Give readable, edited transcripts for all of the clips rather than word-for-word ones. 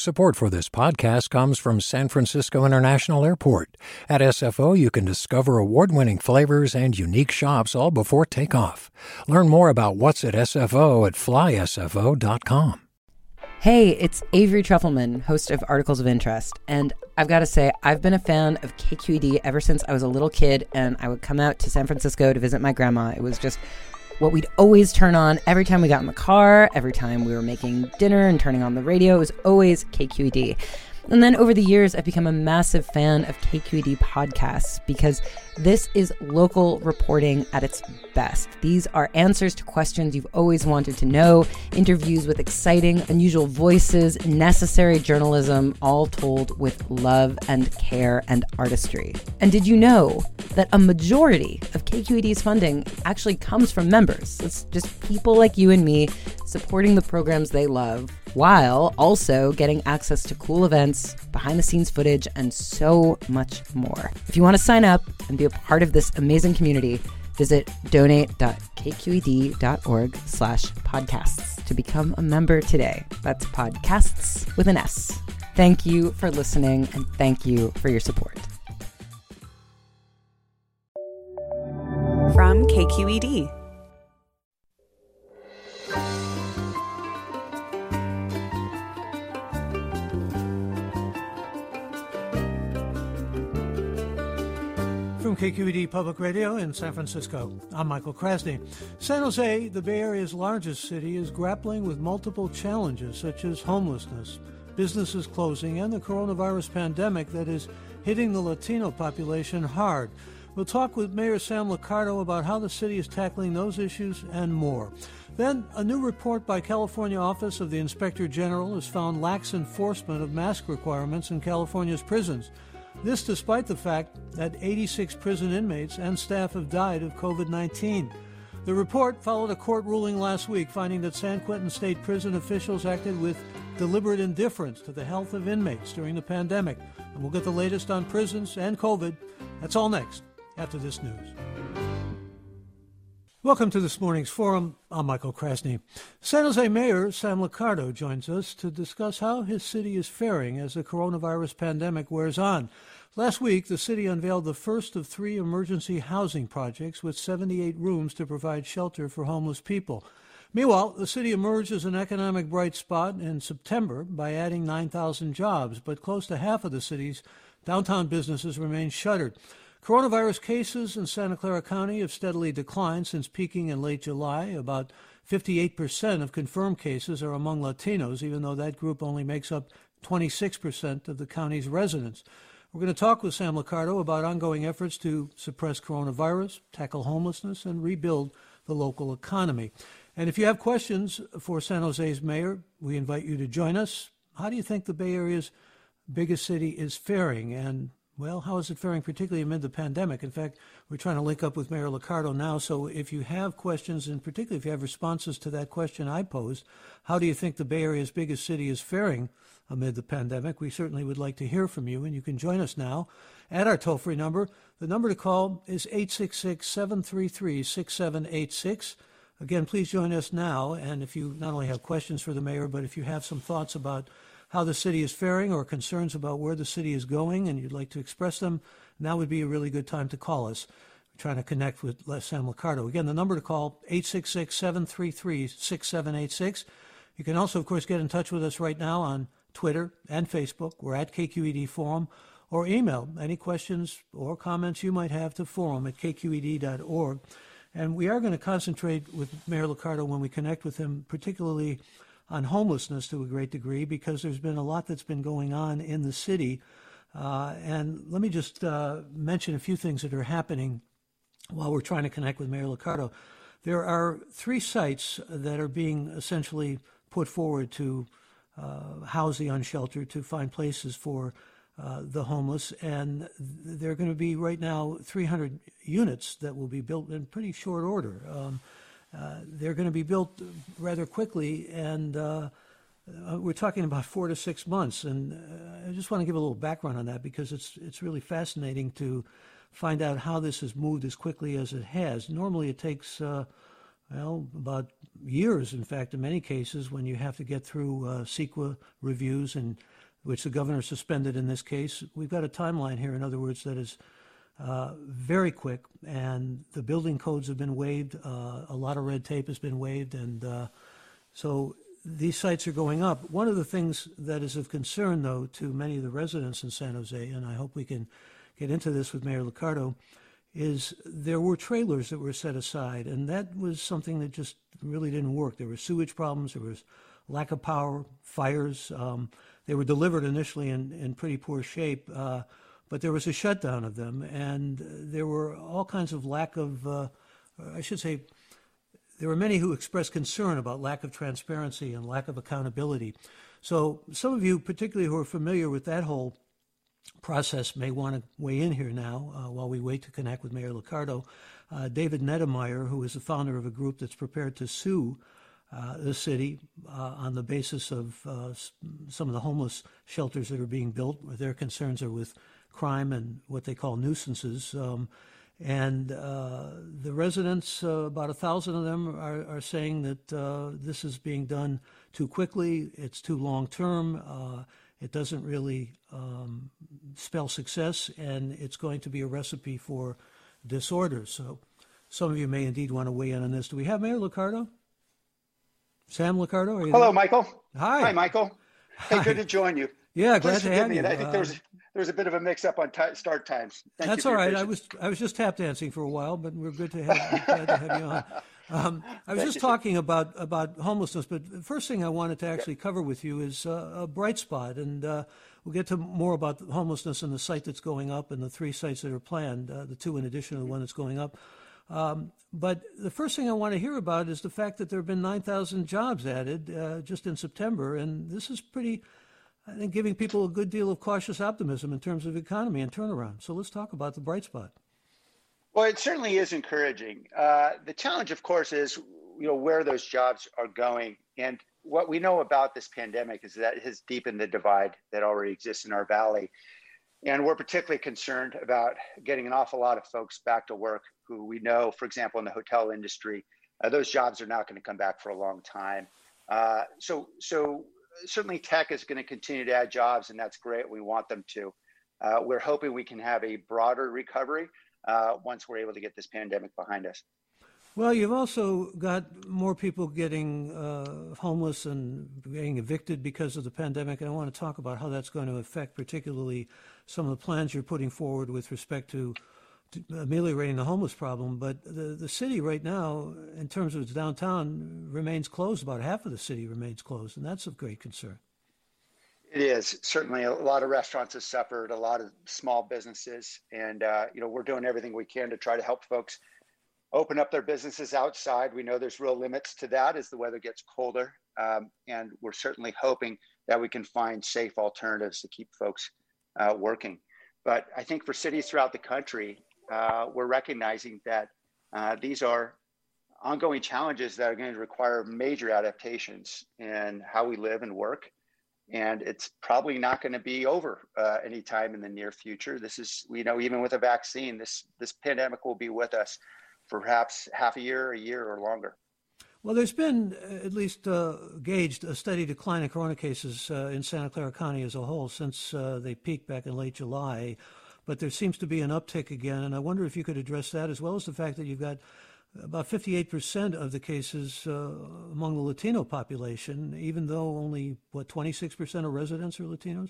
Support for this podcast comes from San Francisco International Airport. At SFO, you can discover award-winning flavors and unique shops all before takeoff. Learn more about what's at SFO at flysfo.com. Hey, it's Avery Trufelman, host of Articles of Interest, and I've got to say, I've been a fan of KQED ever since I was a little kid, and I would come out to San Francisco to visit my grandma. It was just what we'd always turn on every time we got in the car, every time we were making dinner and turning on the radio. It was always KQED. And then over the years, I've become a massive fan of KQED podcasts because this is local reporting at its best. These are answers to questions you've always wanted to know, interviews with exciting, unusual voices, necessary journalism, all told with love and care and artistry. And did you know that a majority of KQED's funding actually comes from members? It's just people like you and me supporting the programs they love, while also getting access to cool events, behind-the-scenes footage, and so much more. If you want to sign up and be a part of this amazing community, visit donate.kqed.org/podcasts to become a member today. That's podcasts with an S. Thank you for listening, and thank you for your support. From KQED. From KQED Public Radio in San Francisco, I'm Michael Krasny. San Jose, the Bay Area's largest city, is grappling with multiple challenges such as homelessness, businesses closing, and the coronavirus pandemic that is hitting the Latino population hard. We'll talk with Mayor Sam Liccardo about how the city is tackling those issues and more. Then, a new report by California Office of the Inspector General has found lax enforcement of mask requirements in California's prisons. This despite the fact that 86 prison inmates and staff have died of COVID-19. The report followed a court ruling last week finding that San Quentin State Prison officials acted with deliberate indifference to the health of inmates during the pandemic. And we'll get the latest on prisons and COVID. That's all next, after this news. Welcome to this morning's forum. I'm Michael Krasny. San Jose Mayor Sam Liccardo joins us to discuss how his city is faring as the coronavirus pandemic wears on. Last week, the city unveiled the first of 3 emergency housing projects with 78 rooms to provide shelter for homeless people. Meanwhile, the city emerged as an economic bright spot in September by adding 9,000 jobs, but close to half of the city's downtown businesses remain shuttered. Coronavirus cases in Santa Clara County have steadily declined since peaking in late July. About 58% of confirmed cases are among Latinos, even though that group only makes up 26% of the county's residents. We're going to talk with Sam Liccardo about ongoing efforts to suppress coronavirus, tackle homelessness, and rebuild the local economy. And if you have questions for San Jose's mayor, we invite you to join us. How do you think the Bay Area's biggest city is faring? And well, how is it faring, particularly amid the pandemic? In fact, we're trying to link up with Mayor Liccardo now, so if you have questions, and particularly if you have responses to that question I posed, how do you think the Bay Area's biggest city is faring amid the pandemic? We certainly would like to hear from you, and you can join us now at our toll-free number. The number to call is 866-733-6786. Again, please join us now, and if you not only have questions for the mayor, but if you have some thoughts about how the city is faring or concerns about where the city is going and you'd like to express them, now would be a really good time to call us. We're trying to connect with Sam Liccardo. Again, the number to call, 866-733-6786. You can also, of course, get in touch with us right now on Twitter and Facebook. We're at KQED Forum, or email any questions or comments you might have to forum@kqed.org. And we are going to concentrate with Mayor Liccardo when we connect with him, particularly on homelessness to a great degree, because there's been a lot that's been going on in the city. And let me just mention a few things that are happening while we're trying to connect with Mayor Liccardo. There are 3 sites that are being essentially put forward to house the unsheltered, to find places for the homeless. And there are going to be right now 300 units that will be built in pretty short order. They're going to be built rather quickly, and we're talking about 4 to 6 months. And I just want to give a little background on that because it's really fascinating to find out how this has moved as quickly as it has. Normally it takes well, about years, in fact, in many cases, when you have to get through CEQA reviews, and which the governor suspended in this case. We've got a timeline here, in other words, that is very quick, and the building codes have been waived. A lot of red tape has been waived, and so these sites are going up. One of the things that is of concern, though, to many of the residents in San Jose, and I hope we can get into this with Mayor Liccardo, is there were trailers that were set aside, and that was something that just really didn't work. There were sewage problems, there was lack of power, fires. They were delivered initially in pretty poor shape, but there was a shutdown of them, and there were all kinds of lack of, I should say, there were many who expressed concern about lack of transparency and lack of accountability. So some of you, particularly who are familiar with that whole process, may want to weigh in here now while we wait to connect with Mayor Liccardo. David Nettemeyer, who is the founder of a group that's prepared to sue the city on the basis of some of the homeless shelters that are being built. Their concerns are with crime and what they call nuisances. And the residents, about 1,000 of them, are saying that this is being done too quickly, it's too long-term, it doesn't really spell success, and it's going to be a recipe for disorders. So some of you may indeed want to weigh in on this. Do we have Mayor Liccardo? Sam Liccardo, are you Hello, there? Michael. Hi. Michael. Hey, Hi. good to join you. Yeah, Please glad to forgive have me. you. I think there was a bit of a mix-up on start times. Thank That's you for all your right. patience. I was just tap dancing for a while, but we're glad to have you on. I was just talking about homelessness, but the first thing I wanted to actually cover with you is a bright spot, and we'll get to more about the homelessness and the site that's going up and the 3 sites that are planned, the 2 in addition to the one that's going up. But the first thing I want to hear about is the fact that there have been 9,000 jobs added just in September, and this is pretty, I think, giving people a good deal of cautious optimism in terms of economy and turnaround. So let's talk about the bright spot. Well, it certainly is encouraging. The challenge, of course, is where those jobs are going. And what we know about this pandemic is that it has deepened the divide that already exists in our valley. And we're particularly concerned about getting an awful lot of folks back to work who we know, for example, in the hotel industry, those jobs are not going to come back for a long time. So certainly tech is going to continue to add jobs, and that's great. We want them to. We're hoping we can have a broader recovery once we're able to get this pandemic behind us. Well, you've also got more people getting homeless and getting evicted because of the pandemic, and I want to talk about how that's going to affect particularly some of the plans you're putting forward with respect to ameliorating the homeless problem. But the city right now, in terms of its downtown, remains closed. About half of the city remains closed, and that's of great concern. It is. Certainly a lot of restaurants have suffered, a lot of small businesses, and we're doing everything we can to try to help folks open up their businesses outside. We know there's real limits to that as the weather gets colder, and we're certainly hoping that we can find safe alternatives to keep folks working. But I think for cities throughout the country, we're recognizing that these are ongoing challenges that are going to require major adaptations in how we live and work. And it's probably not going to be over anytime in the near future. This is, even with a vaccine, this pandemic will be with us for perhaps half a year, or longer. Well, there's been, at least gauged, a steady decline in corona cases in Santa Clara County as a whole since they peaked back in late July. But there seems to be an uptick again, and I wonder if you could address that, as well as the fact that you've got about 58% of the cases among the Latino population, even though only, 26% of residents are Latinos?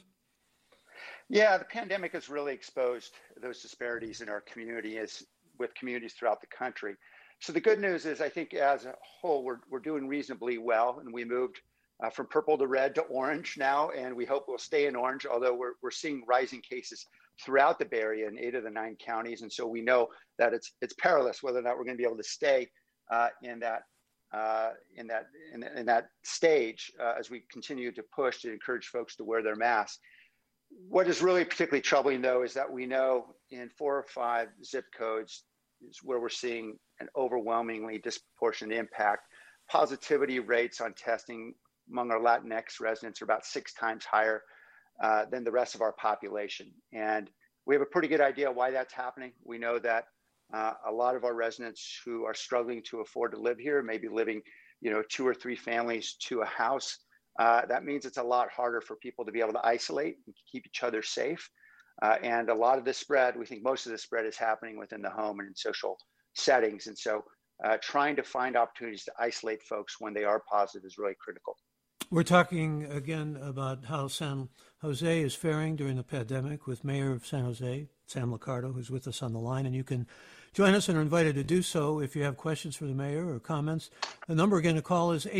Yeah, the pandemic has really exposed those disparities in our community with communities throughout the country. So the good news is, I think as a whole, we're doing reasonably well, and we moved from purple to red to orange now, and we hope we'll stay in orange, although we're seeing rising cases throughout the Bay Area in 8 of the 9 counties. And so we know that it's perilous whether or not we're going to be able to stay in that stage as we continue to push to encourage folks to wear their masks. What is really particularly troubling, though, is that we know in 4 or 5 zip codes is where we're seeing an overwhelmingly disproportionate impact. Positivity rates on testing among our Latinx residents are about 6 times higher than the rest of our population. And we have a pretty good idea why that's happening. We know that A lot of our residents who are struggling to afford to live here, maybe living, 2 or 3 families to a house. That means it's a lot harder for people to be able to isolate and keep each other safe. And a lot of the spread, we think most of the spread is happening within the home and in social settings. And so trying to find opportunities to isolate folks when they are positive is really critical. We're talking again about how San Jose is faring during the pandemic with Mayor of San Jose, Sam Liccardo, who's with us on the line. And you can join us and are invited to do so if you have questions for the mayor or comments. The number again to call is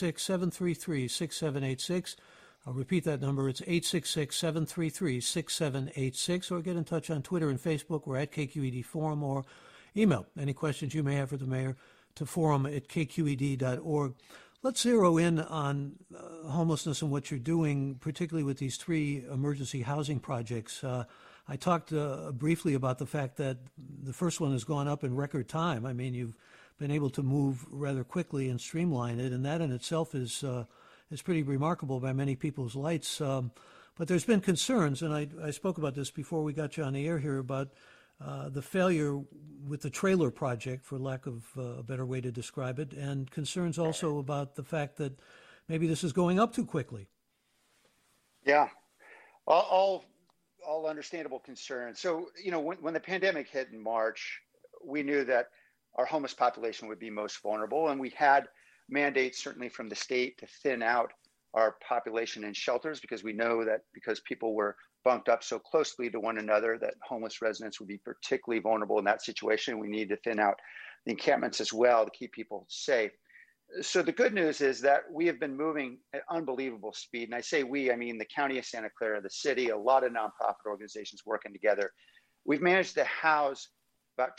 866-733-6786. I'll repeat that number. It's 866-733-6786. Or get in touch on Twitter and Facebook. We're at KQED Forum, or email any questions you may have for the mayor to forum@kqed.org. Let's zero in on homelessness and what you're doing, particularly with these 3 emergency housing projects. I talked briefly about the fact that the first one has gone up in record time. I mean, you've been able to move rather quickly and streamline it, and that in itself is pretty remarkable by many people's lights. But there's been concerns, and I spoke about this before we got you on the air here, about the failure with the trailer project, for lack of a better way to describe it, and concerns also about the fact that maybe this is going up too quickly. Yeah, all understandable concerns. So, when the pandemic hit in March, we knew that our homeless population would be most vulnerable, and we had mandates certainly from the state to thin out our population in shelters, because we know that because people were bunked up so closely to one another, that homeless residents would be particularly vulnerable in that situation. We need to thin out the encampments as well to keep people safe. So the good news is that we have been moving at unbelievable speed. And I say we, I mean the county of Santa Clara, the city, a lot of nonprofit organizations working together. We've managed to house about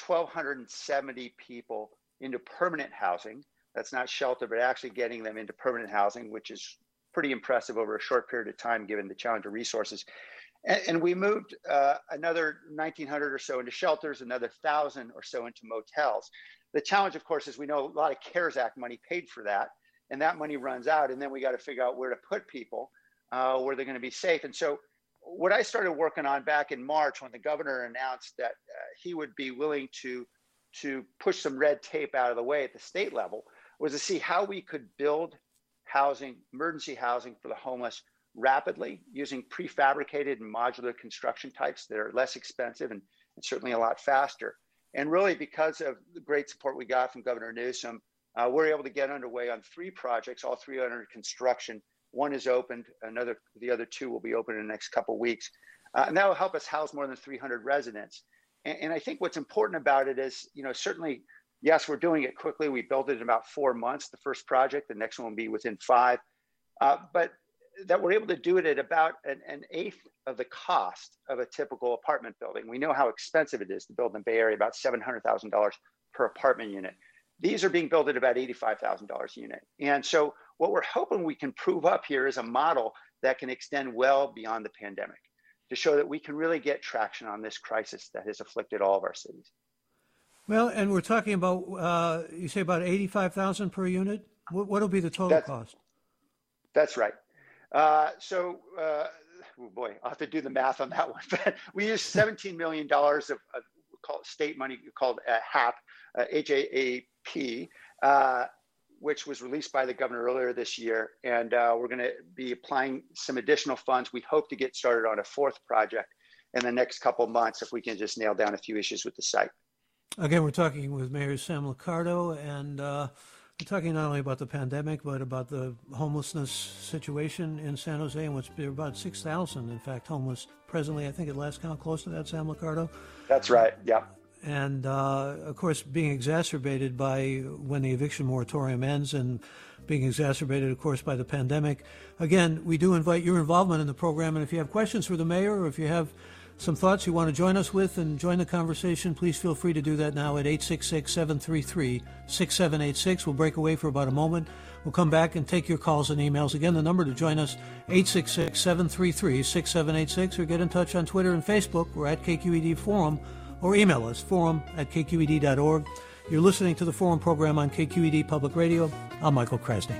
1,270 people into permanent housing. That's not shelter, but actually getting them into permanent housing, which is pretty impressive over a short period of time, given the challenge of resources. And we moved another 1,900 or so into shelters, another 1,000 or so into motels. The challenge, of course, is we know a lot of CARES Act money paid for that, and that money runs out, and then we got to figure out where to put people, where they're going to be safe. And so what I started working on back in March, when the governor announced that he would be willing to push some red tape out of the way at the state level, was to see how we could build housing, emergency housing for the homeless rapidly, using prefabricated and modular construction types that are less expensive and certainly a lot faster. And really, because of the great support we got from Governor Newsom, we're able to get underway on 3 projects, all 3 under construction. One is opened, the other 2 will be open in the next couple of weeks. And that will help us house more than 300 residents. And I think what's important about it is, certainly, yes, we're doing it quickly. We built it in about 4 months, the first project. The next one will be within 5. But that we're able to do it at about an eighth of the cost of a typical apartment building. We know how expensive it is to build in the Bay Area, about $700,000 per apartment unit. These are being built at about $85,000 a unit. And so what we're hoping we can prove up here is a model that can extend well beyond the pandemic, to show that we can really get traction on this crisis that has afflicted all of our cities. Well, and we're talking about, you say about $85,000 per unit? What will be the total cost? That's right. Oh boy, I'll have to do the math on that one. But we used $17 million of state money called HAP, HAAP, which was released by the governor earlier this year. And we're going to be applying some additional funds. We hope to get started on a 4th project in the next couple of months if we can just nail down a few issues with the site. Again, we're talking with Mayor Sam Liccardo, and we're talking not only about the pandemic, but about the homelessness situation in San Jose, and what's there about 6,000, in fact, homeless presently. I think at last count close to that, Sam Liccardo. That's right, yeah. And, of course, being exacerbated by when the eviction moratorium ends, and being exacerbated, of course, by the pandemic. Again, we do invite your involvement in the program, and if you have questions for the mayor, or if you have some thoughts you want to join us with and join the conversation, please feel free to do that now at 866-733-6786. We'll break away for about a moment. We'll come back and take your calls and emails. Again, the number to join us, 866-733-6786, or get in touch on Twitter and Facebook. We're at KQED Forum, or email us, forum@kqed.org. You're listening to the Forum program on KQED Public Radio. I'm Michael Krasny.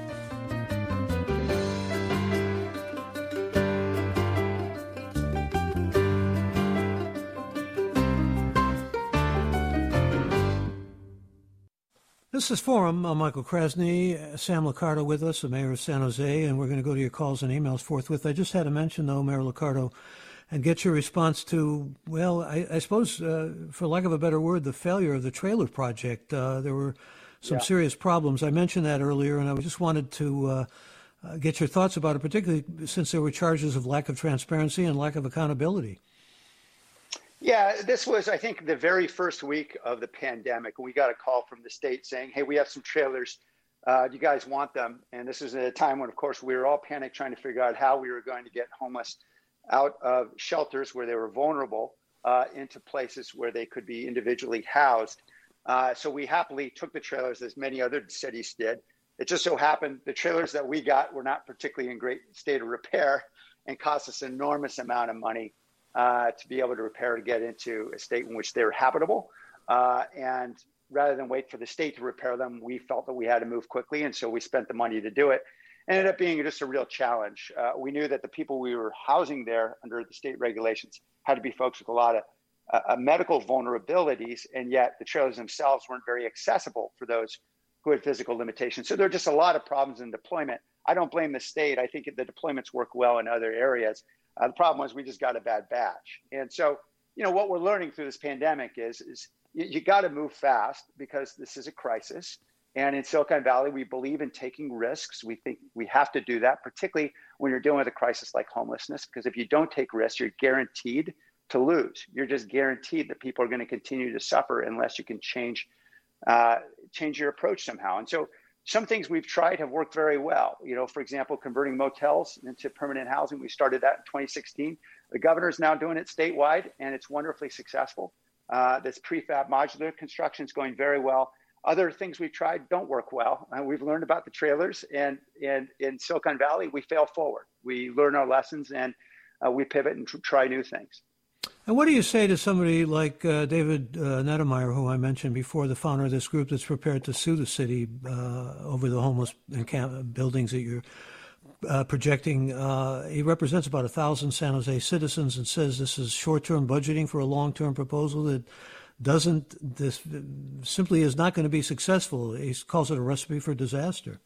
This is Forum. I'm Michael Krasny, Sam Liccardo with us, the mayor of San Jose, and we're going to go to your calls and emails forthwith. I just had to mention, though, Mayor Liccardo, and get your response to, well, I suppose, for lack of a better word, the failure of the trailer project. There were some serious problems. I mentioned that earlier, and I just wanted to get your thoughts about it, particularly since there were charges of lack of transparency and lack of accountability. Yeah, this was, I think, the very first week of the pandemic. We got a call from the state saying, hey, we have some trailers. Do you guys want them? And this was at a time when, of course, we were all panicked trying to figure out how we were going to get homeless out of shelters where they were vulnerable into places where they could be individually housed. So we happily took the trailers, as many other cities did. It just so happened the trailers that we got were not particularly in great state of repair and cost us an enormous amount of money to be able to repair to get into a state in which they were habitable. And rather than wait for the state to repair them, we felt that we had to move quickly. And so we spent the money to do it. It ended up being just a real challenge. We knew that the people we were housing there under the state regulations had to be folks with a lot of medical vulnerabilities. And yet the trailers themselves weren't very accessible for those who had physical limitations. So there are just a lot of problems in deployment. I don't blame the state. I think the deployments work well in other areas. The problem was we just got a bad batch. And so, what we're learning through this pandemic is you got to move fast because this is a crisis. And in Silicon Valley, we believe in taking risks. We think we have to do that, particularly when you're dealing with a crisis like homelessness, because if you don't take risks, you're guaranteed to lose. You're just guaranteed that people are going to continue to suffer unless you can change your approach somehow. And so some things we've tried have worked very well. For example, converting motels into permanent housing. We started that in 2016. The governor is now doing it statewide, and it's wonderfully successful. This prefab modular construction is going very well. Other things we've tried don't work well. We've learned about the trailers, and in Silicon Valley, we fail forward. We learn our lessons, and we pivot and try new things. And what do you say to somebody like David Nettemeyer, who I mentioned before, the founder of this group that's prepared to sue the city over the homeless buildings that you're projecting? He represents about 1,000 San Jose citizens and says this is short-term budgeting for a long-term proposal that simply is not going to be successful. He calls it a recipe for disaster.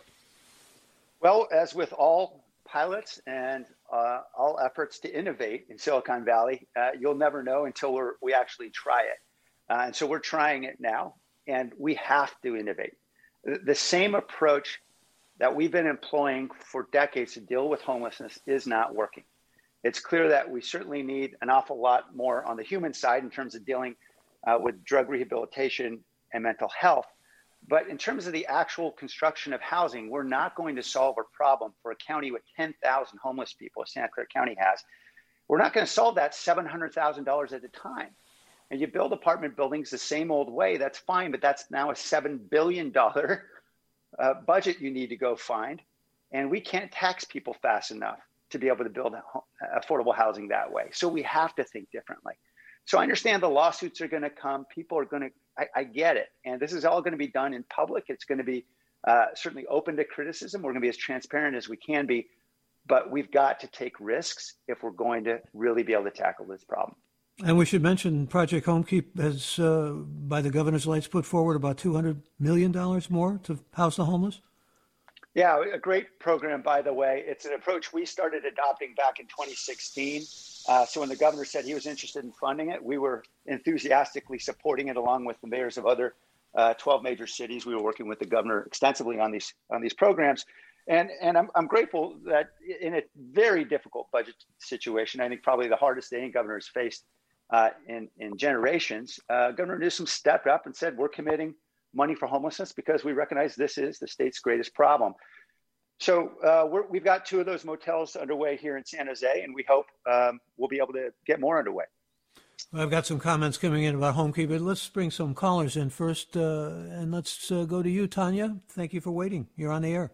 Well, as with all pilots and all efforts to innovate in Silicon Valley, you'll never know until we actually try it. And so we're trying it now, and we have to innovate. The same approach that we've been employing for decades to deal with homelessness is not working. It's clear that we certainly need an awful lot more on the human side in terms of dealing with drug rehabilitation and mental health. But in terms of the actual construction of housing, we're not going to solve a problem for a county with 10,000 homeless people, as Santa Clara County has. We're not going to solve that $700,000 at a time. And you build apartment buildings the same old way, that's fine, but that's now a $7 billion budget you need to go find. And we can't tax people fast enough to be able to build affordable housing that way. So we have to think differently. So I understand the lawsuits are going to come. People are going to, I get it. And this is all going to be done in public. It's going to be certainly open to criticism. We're going to be as transparent as we can be. But we've got to take risks if we're going to really be able to tackle this problem. And we should mention Project Homekeep has, by the governor's lights, put forward about $200 million more to house the homeless. Yeah, a great program, by the way. It's an approach we started adopting back in 2016. So when the governor said he was interested in funding it, we were enthusiastically supporting it along with the mayors of other 12 major cities. We were working with the governor extensively on these programs. And I'm grateful that in a very difficult budget situation, I think probably the hardest any governor has faced in generations, Governor Newsom stepped up and said, we're committing money for homelessness because we recognize this is the state's greatest problem. So we've got 2 of those motels underway here in San Jose, and we hope we'll be able to get more underway. I've got some comments coming in about Homekeep, but let's bring some callers in first, and let's go to you, Tanya. Thank you for waiting. You're on the air.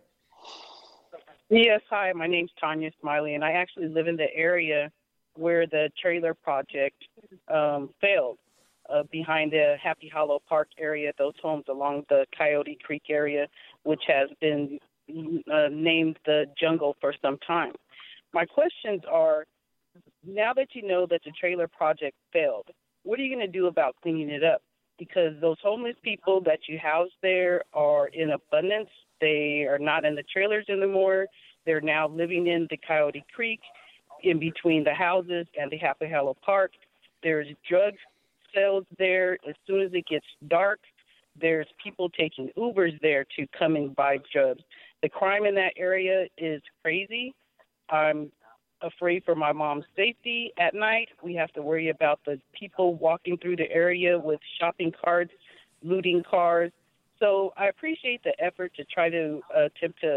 Yes, hi. My name's Tanya Smiley, and I actually live in the area where the trailer project failed. Behind the Happy Hollow Park area, those homes along the Coyote Creek area, which has been named the jungle for some time. My questions are, now that you know that the trailer project failed, what are you going to do about cleaning it up? because those homeless people that you house there are in abundance. They are not in the trailers anymore. They're now living in the Coyote Creek, in between the houses and the Happy Hollow Park. There's drug sales there. As soon as it gets dark, there's people taking Ubers there to come and buy drugs. The crime in that area is crazy. I'm afraid for my mom's safety at night. We have to worry about the people walking through the area with shopping carts, looting cars. So I appreciate the effort to try to attempt to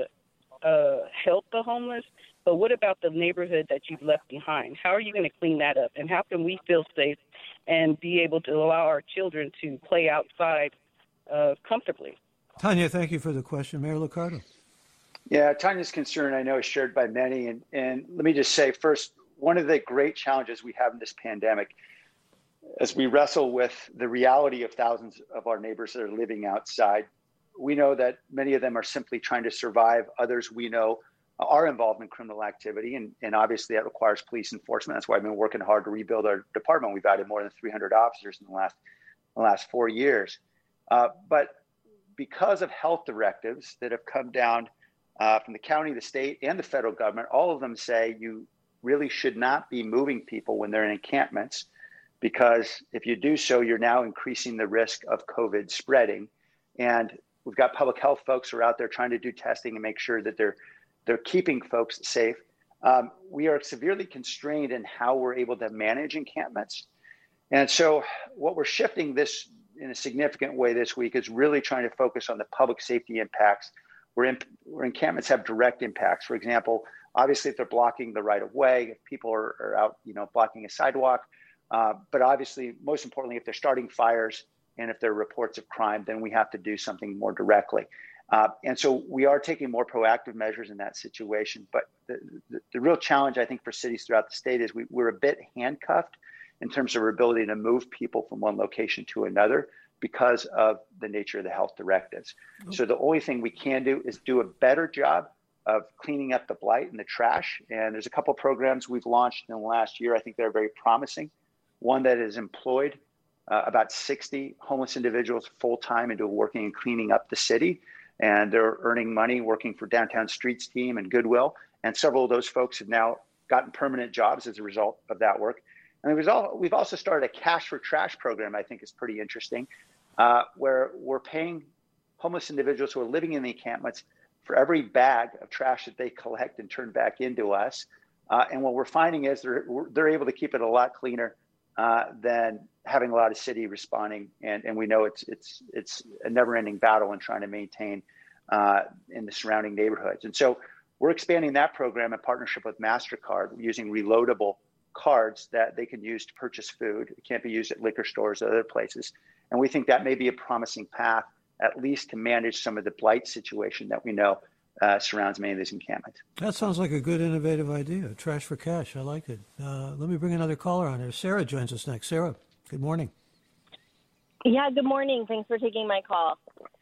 help the homeless, but what about the neighborhood that you've left behind? How are you going to clean that up? And how can we feel safe and be able to allow our children to play outside comfortably? Tanya, thank you for the question. Mayor Liccardo. Yeah, Tanya's concern, I know, is shared by many. And let me just say first, one of the great challenges we have in this pandemic, as we wrestle with the reality of thousands of our neighbors that are living outside, we know that many of them are simply trying to survive. Others we know are involved in criminal activity. And obviously that requires police enforcement. That's why I've been working hard to rebuild our department. We've added more than 300 officers in the last 4 years. But because of health directives that have come down from the county, the state, and the federal government, all of them say you really should not be moving people when they're in encampments, because if you do so, you're now increasing the risk of COVID spreading. And we've got public health folks who are out there trying to do testing and make sure that they're keeping folks safe. We are severely constrained in how we're able to manage encampments. And so what we're shifting this in a significant way this week is really trying to focus on the public safety impacts where encampments have direct impacts. For example, obviously if they're blocking the right of way, if people are out, blocking a sidewalk, but obviously most importantly, if they're starting fires and if there are reports of crime, then we have to do something more directly. And so we are taking more proactive measures in that situation. But the real challenge, I think, for cities throughout the state is we're a bit handcuffed in terms of our ability to move people from one location to another because of the nature of the health directives. So the only thing we can do is do a better job of cleaning up the blight and the trash. And there's a couple of programs we've launched in the last year. I think they're very promising. One that has employed about 60 homeless individuals full-time into working and cleaning up the city. And they're earning money working for Downtown Streets team and Goodwill. And several of those folks have now gotten permanent jobs as a result of that work. And we've also started a Cash for Trash program, I think is pretty interesting, where we're paying homeless individuals who are living in the encampments for every bag of trash that they collect and turn back into us. And what we're finding is they're able to keep it a lot cleaner than having a lot of city responding. And we know it's a never-ending battle in trying to maintain in the surrounding neighborhoods. And so we're expanding that program in partnership with MasterCard using reloadable cards that they can use to purchase food. It can't be used at liquor stores or other places. And we think that may be a promising path, at least to manage some of the blight situation that we know surrounds many of these encampments. That sounds like a good, innovative idea. Trash for cash. I like it. Let me bring another caller on here. Sarah joins us next. Sarah, good morning. Yeah, good morning. Thanks for taking my call.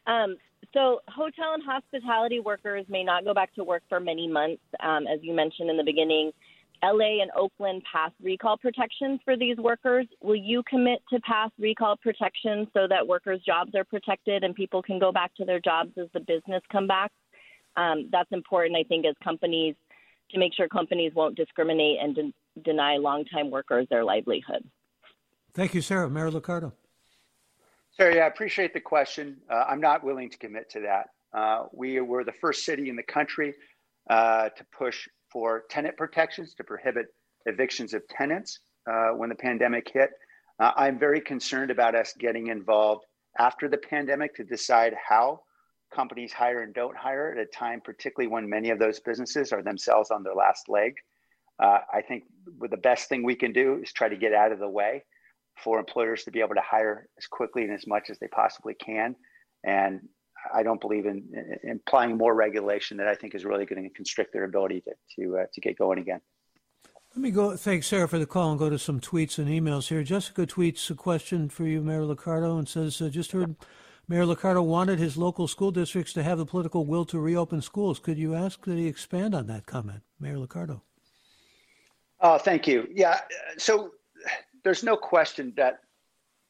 So hotel and hospitality workers may not go back to work for many months. As you mentioned in the beginning, LA and Oakland passed recall protections for these workers. Will you commit to pass recall protections so that workers' jobs are protected and people can go back to their jobs as the business come back? That's important, I think, as companies, to make sure companies won't discriminate and deny longtime workers their livelihood. Thank you, Sarah. Mayor Liccardo. Sarah, yeah, I appreciate the question. I'm not willing to commit to that. We were the first city in the country to push for tenant protections to prohibit evictions of tenants when the pandemic hit. I'm very concerned about us getting involved after the pandemic to decide how companies hire and don't hire at a time, particularly when many of those businesses are themselves on their last leg. I think the best thing we can do is try to get out of the way for employers to be able to hire as quickly and as much as they possibly can. And I don't believe in applying more regulation that I think is really going to constrict their ability to get going again. Let me go. Thanks, Sarah, for the call and go to some tweets and emails here. Jessica tweets a question for you, Mayor Liccardo, and says, just heard Mayor Liccardo wanted his local school districts to have the political will to reopen schools. Could you ask that he expand on that comment, Mayor Liccardo? Oh, thank you. Yeah, so there's no question that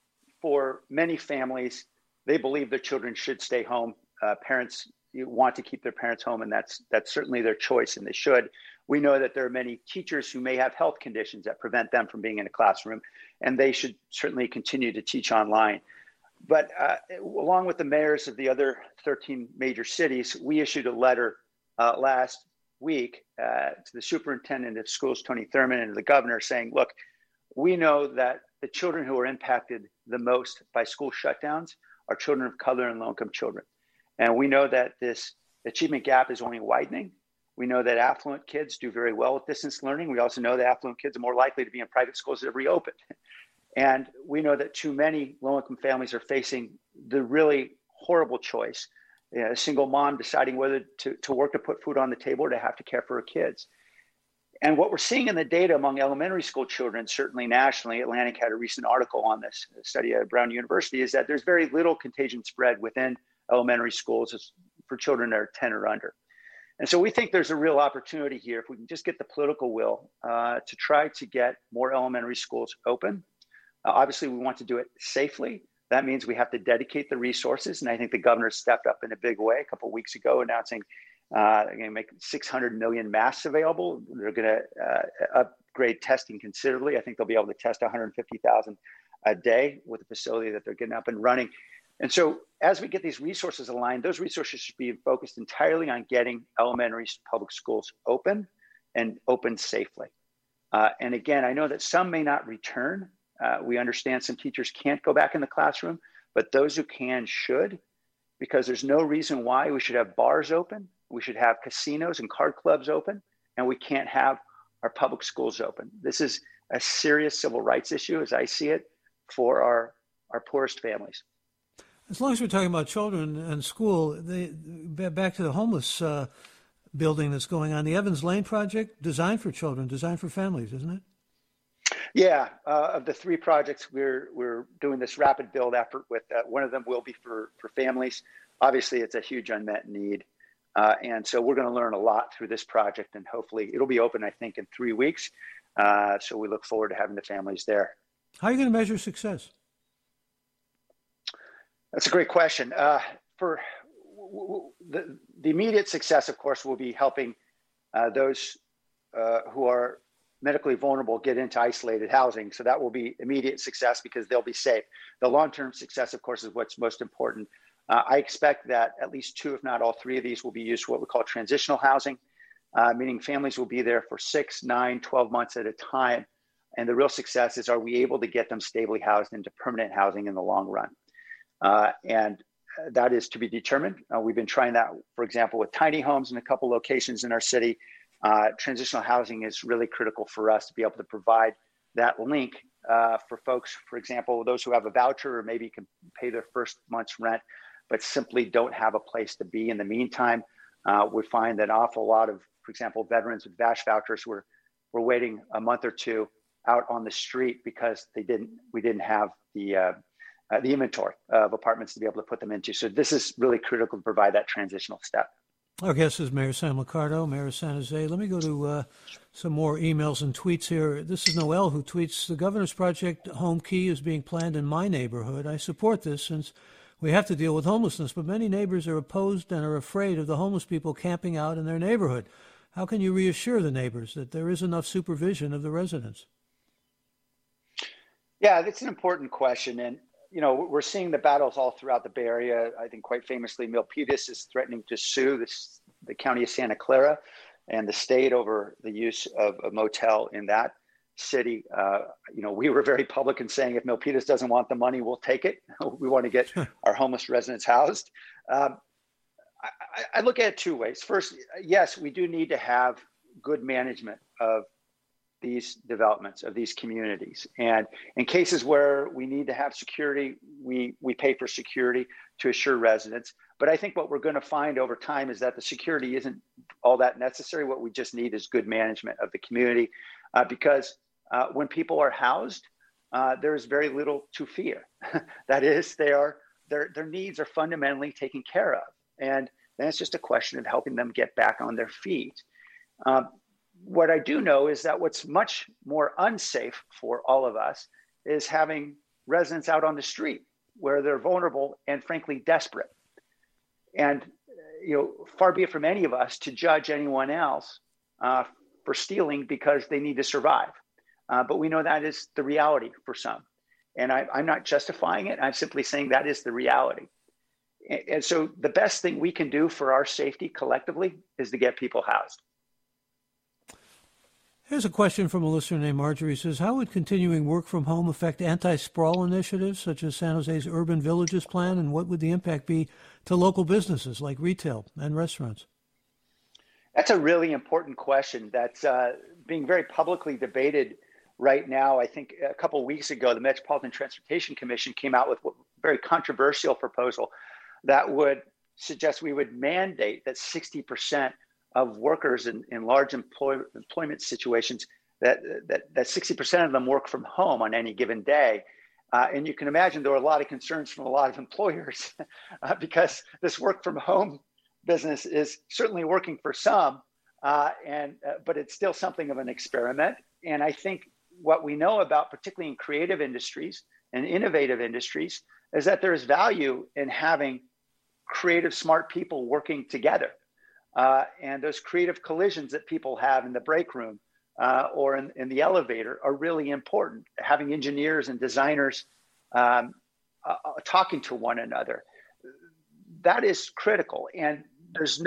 for many families, they believe their children should stay home. Parents want to keep their parents home, and that's certainly their choice, and they should. We know that there are many teachers who may have health conditions that prevent them from being in a classroom, and they should certainly continue to teach online. But along with the mayors of the other 13 major cities, we issued a letter last week to the superintendent of schools, Tony Thurmond, and the governor saying, look, we know that the children who are impacted the most by school shutdowns are children of color and low-income children. And we know that this achievement gap is only widening. We know that affluent kids do very well with distance learning. We also know that affluent kids are more likely to be in private schools that have reopened. And we know that too many low-income families are facing the really horrible choice, a single mom deciding whether to work to put food on the table or to have to care for her kids. And what we're seeing in the data among elementary school children, certainly nationally, Atlantic had a recent article on this, a study at Brown University, is that there's very little contagion spread within elementary schools for children that are 10 or under. And so we think there's a real opportunity here, if we can just get the political will, to try to get more elementary schools open. Obviously, we want to do it safely. That means we have to dedicate the resources. And I think the governor stepped up in a big way a couple of weeks ago, announcing they're going to make 600 million masks available. They're going to upgrade testing considerably. I think they'll be able to test 150,000 a day with the facility that they're getting up and running. And so as we get these resources aligned, those resources should be focused entirely on getting elementary public schools open and open safely. And again, I know that some may not return. We understand some teachers can't go back in the classroom, but those who can should, because there's no reason why we should have bars open, we should have casinos and card clubs open, and we can't have our public schools open. This is a serious civil rights issue, as I see it, for our poorest families. As long as we're talking about children and school, back to the homeless building that's going on, the Evans Lane project, designed for children, designed for families, isn't it? Yeah, of the three projects, we're doing this rapid build effort with. One of them will be for families. Obviously, it's a huge unmet need. And so we're going to learn a lot through this project, and hopefully it'll be open, I think, in 3 weeks. So we look forward to having the families there. How are you going to measure success? That's a great question. For the immediate success, of course, will be helping those who are medically vulnerable get into isolated housing. So that will be immediate success because they'll be safe. The long-term success, of course, is what's most important. I expect that at least 2, if not all 3 of these will be used for what we call transitional housing, meaning families will be there for 6, 9, 12 months at a time. And the real success is, are we able to get them stably housed into permanent housing in the long run? And that is to be determined. We've been trying that, for example, with tiny homes in a couple locations in our city. Transitional housing is really critical for us to be able to provide that link for folks, for example, those who have a voucher or maybe can pay their first month's rent, but simply don't have a place to be in the meantime. We find that an awful lot of, for example, veterans with VASH vouchers were waiting a month or 2 out on the street because we didn't have the inventory of apartments to be able to put them into. So this is really critical to provide that transitional step. Our guest is Mayor Sam Liccardo, Mayor of San Jose. Let me go to some more emails and tweets here. This is Noel who tweets, the governor's project Home Key is being planned in my neighborhood. I support this since we have to deal with homelessness, but many neighbors are opposed and are afraid of the homeless people camping out in their neighborhood. How can you reassure the neighbors that there is enough supervision of the residents? Yeah, that's an important question. And we're seeing the battles all throughout the Bay Area. I think quite famously, Milpitas is threatening to sue the county of Santa Clara and the state over the use of a motel in that city. We were very public in saying if Milpitas doesn't want the money, we'll take it. We want to get our homeless residents housed. I look at it 2 ways. First, yes, we do need to have good management of these developments, of these communities. And in cases where we need to have security, we pay for security to assure residents. But I think what we're going to find over time is that the security isn't all that necessary. What we just need is good management of the community because when people are housed, there is very little to fear. That is, their needs are fundamentally taken care of. And then it's just a question of helping them get back on their feet. What I do know is that what's much more unsafe for all of us is having residents out on the street where they're vulnerable and frankly desperate. And far be it from any of us to judge anyone else for stealing because they need to survive. But we know that is the reality for some. And I'm not justifying it. I'm simply saying that is the reality. And so the best thing we can do for our safety collectively is to get people housed. Here's a question from a listener named Marjorie. Says, how would continuing work from home affect anti-sprawl initiatives such as San Jose's Urban Villages plan, and what would the impact be to local businesses like retail and restaurants? That's a really important question that's being very publicly debated right now. I think a couple of weeks ago, the Metropolitan Transportation Commission came out with a very controversial proposal that would suggest we would mandate that 60% of workers in large employment situations, that 60% of them work from home on any given day. And you can imagine there were a lot of concerns from a lot of employers because this work from home business is certainly working for some, but it's still something of an experiment. And I think what we know about, particularly in creative industries and innovative industries, is that there is value in having creative, smart people working together. And those creative collisions that people have in the break room or in the elevator are really important. Having engineers and designers talking to one another, that is critical. And there's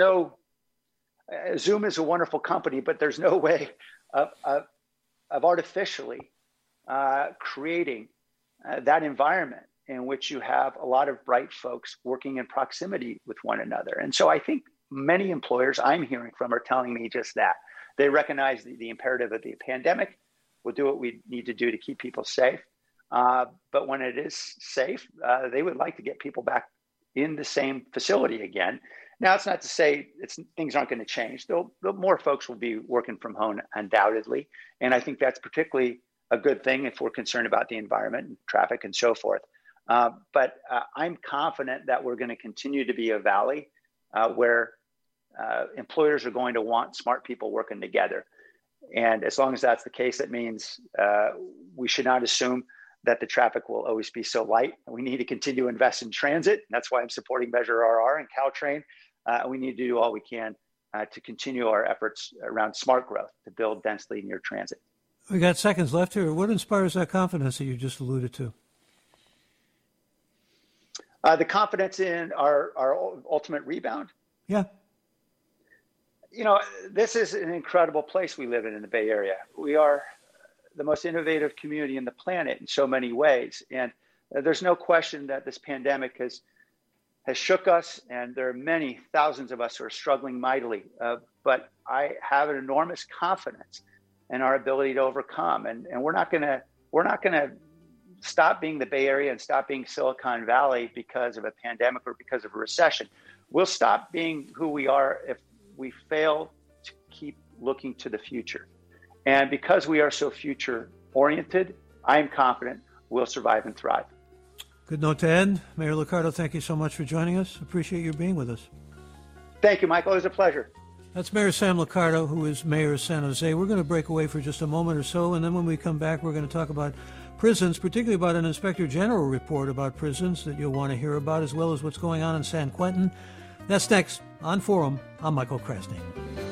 Zoom is a wonderful company, but there's no way of artificially creating that environment in which you have a lot of bright folks working in proximity with one another. And so I think many employers I'm hearing from are telling me just that. They recognize the imperative of the pandemic. We'll do what we need to do to keep people safe. But when it is safe, they would like to get people back in the same facility again. Now, it's not to say things aren't going to change. More folks will be working from home, undoubtedly. And I think that's particularly a good thing if we're concerned about the environment and traffic and so forth. But I'm confident that we're going to continue to be a valley where employers are going to want smart people working together. And as long as that's the case, that means we should not assume that the traffic will always be so light. We need to continue to invest in transit. That's why I'm supporting Measure RR and Caltrain. We need to do all we can to continue our efforts around smart growth to build densely near transit. We got seconds left here. What inspires that confidence that you just alluded to? The confidence in our ultimate rebound. Yeah. This is an incredible place we live in the Bay Area. We are the most innovative community in the planet in so many ways. And there's no question that this pandemic has shook us, and there are many thousands of us who are struggling mightily. But I have an enormous confidence in our ability to overcome. And we're not gonna stop being the Bay Area and stop being Silicon Valley because of a pandemic or because of a recession. We'll stop being who we are if we fail to keep looking to the future. And because we are so future oriented, I am confident we'll survive and thrive. Good note to end. Mayor Liccardo, thank you so much for joining us. Appreciate you being with us. Thank you, Michael. It was a pleasure. That's Mayor Sam Liccardo, who is mayor of San Jose. We're going to break away for just a moment or so, and then when we come back, we're going to talk about prisons, particularly about an Inspector General report about prisons that you'll want to hear about, as well as what's going on in San Quentin. That's next on Forum. I'm Michael Krasny.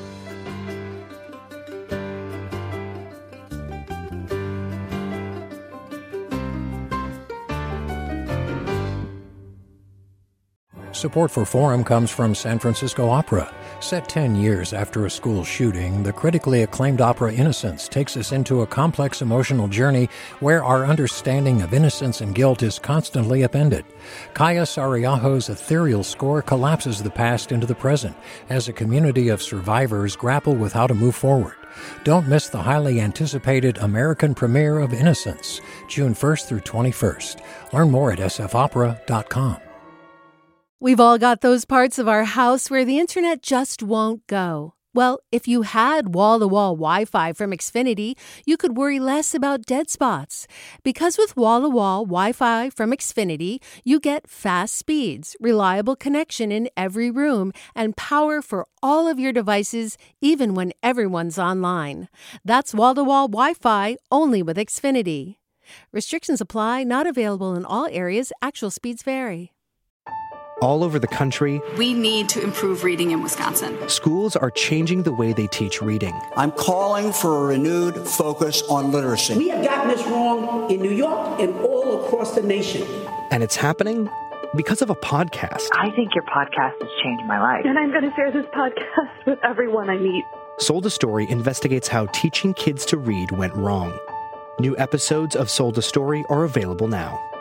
Support for Forum comes from San Francisco Opera. Set 10 years after a school shooting, the critically acclaimed opera Innocence takes us into a complex emotional journey where our understanding of innocence and guilt is constantly upended. Kaya Sariaho's ethereal score collapses the past into the present as a community of survivors grapple with how to move forward. Don't miss the highly anticipated American premiere of Innocence, June 1st through 21st. Learn more at sfopera.com. We've all got those parts of our house where the internet just won't go. Well, if you had wall-to-wall Wi-Fi from Xfinity, you could worry less about dead spots. Because with wall-to-wall Wi-Fi from Xfinity, you get fast speeds, reliable connection in every room, and power for all of your devices, even when everyone's online. That's wall-to-wall Wi-Fi only with Xfinity. Restrictions apply, not available in all areas. Actual speeds vary. All over the country, we need to improve reading in Wisconsin. Schools are changing the way they teach reading. I'm calling for a renewed focus on literacy. We have gotten this wrong in New York and all across the nation. And it's happening because of a podcast. I think your podcast has changed my life. And I'm going to share this podcast with everyone I meet. Sold a Story investigates how teaching kids to read went wrong. New episodes of Sold a Story are available now.